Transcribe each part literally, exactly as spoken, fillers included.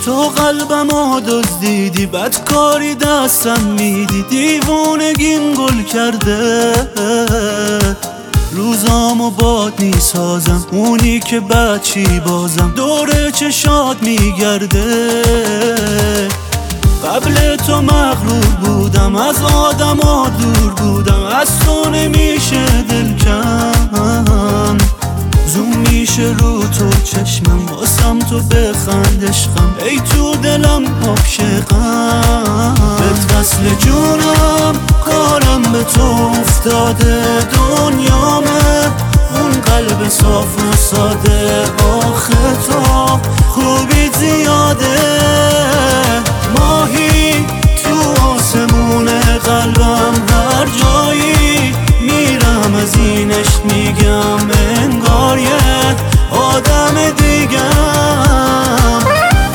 تو قلبمو دزدیدی، بدکاری دستم میدی، دیوونگیم گل کرده. روزامو باد میسازم، اونی که بچی بازم دور چشات میگرده. قبل تو مغرور بودم، از آدما دور بودم، از تو نمیشه دل کم. زوم میشه رو تو چشمم، واسم تو بخند عشقم، ای تو دلم عاشقم. بهت وصل جونم، کارم به تو افتاده، دنیامه اون قلب صاف و ساده. آخه تو خوبی زیاده، ماهی تو آسمون قلبم، هر جایی میرم از این عشق میگم انگار یه آدم دیگم.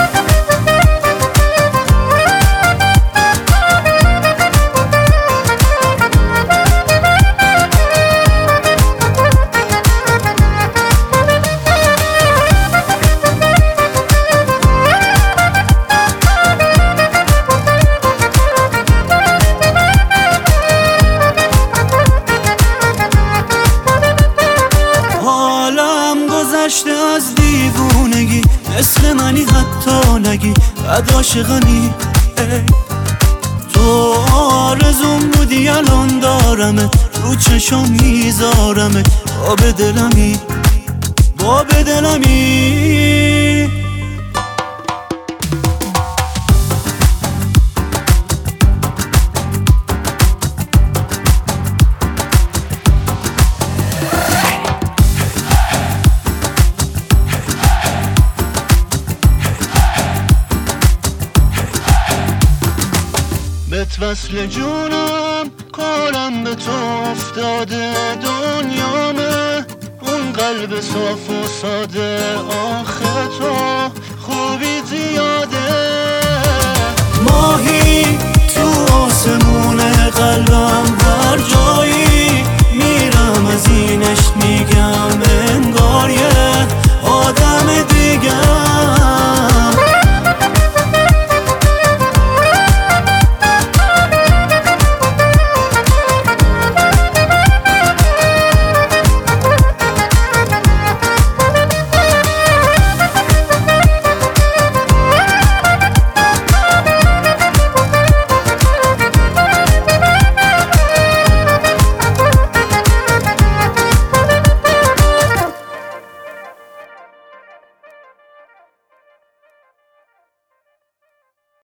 گذشته از دیوونگی، مثل منی حتی نگی بد عاشقانی. تو آرزوم بودی الان دارمت، رو چشم میذارمت، با به دلمی با به دلمی. بهت وصل جونم، کارم به تو افتاده، دنیامه اون قلب صاف و ساده. آخه تو خوبی زیاده، ماهی تو آسمون قلبم، هر